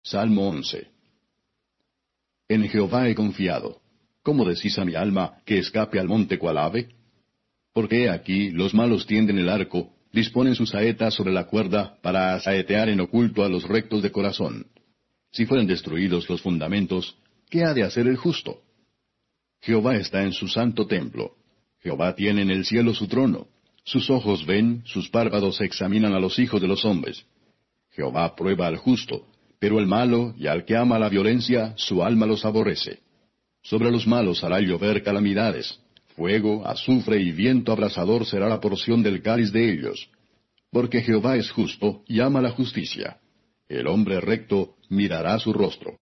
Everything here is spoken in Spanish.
Salmo 11. En Jehová he confiado. ¿Cómo decís a mi alma que escape al monte cual ave? Porque he aquí los malos tienden el arco, disponen sus saetas sobre la cuerda para saetear en oculto a los rectos de corazón. Si fueren destruidos los fundamentos, ¿qué ha de hacer el justo? Jehová está en su santo templo. Jehová tiene en el cielo su trono. Sus ojos ven, sus párpados examinan a los hijos de los hombres. Jehová prueba al justo, pero el malo y al que ama la violencia, su alma los aborrece. Sobre los malos hará llover calamidades. Fuego, azufre y viento abrasador será la porción del cáliz de ellos. Porque Jehová es justo y ama la justicia. El hombre recto mirará su rostro.